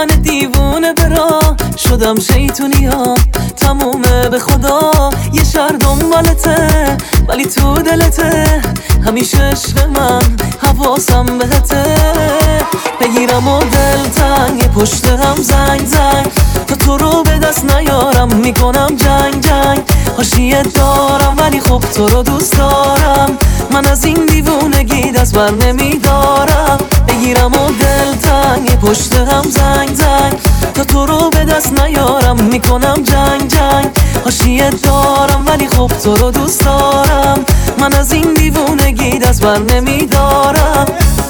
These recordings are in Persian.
من دیوونه برا شدم شیطونی ها تمومه به خدا یه شهر دنبالته ولی تو دلته همیشه عشق من حواسم بهته بگیرم و دلتنگ پشت هم زنگ تا تو رو به دست نیارم میکنم جنگ حاشیه دارم ولی خب تو رو دوست دارم من از این دیوونگی دست بر نمیدارم بگیرم و دلتنگ پشت هم زنگ تا تو رو به دست نیارم میکنم جنگ حاشیه دارم ولی خب تو رو دوست دارم من از این دیوونگی دست بر نمیدارم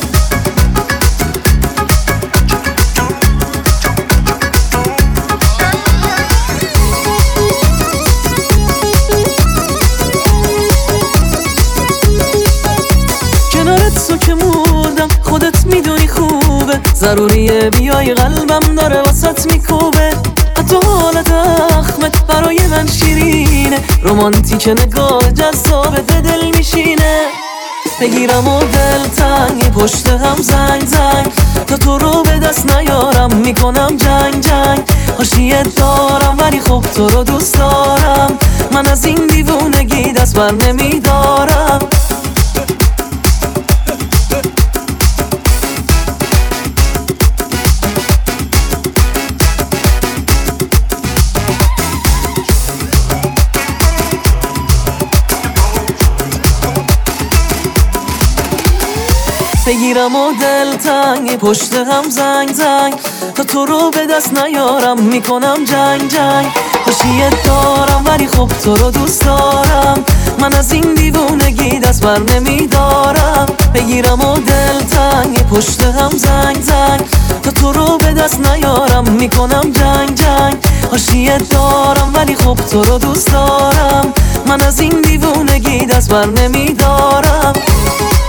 کنارت تو که موردم خودت میدونی خوبه ضروریه بیای قلبم داره واسط میکوبه حتی حالت اخمت برای من شیرینه رومانتیک نگاه جذابه به دل میشینه بگیرم و دلتنگ پشت هم زنگ تا تو رو به دست نیارم میکنم جنگ حاشیه دارم ولی خب تو رو دوست دارم من از این دیوونگی دست بر نمیدارم بگیرم و دلتنگ پشت هم زنگ تا تو رو به دست نیارم میکنم جنگ حاشیه دارم ولی خب تو رو دوست دارم من از این دیوونگی دست بر نمیدارم بگیرم و دلتنگ پشت هم زنگ تا تو رو به دست نیارم میکنم جنگ حاشیه دارم ولی خب تو رو دوست دارم من از این دیوونگی دست بر نمیدارم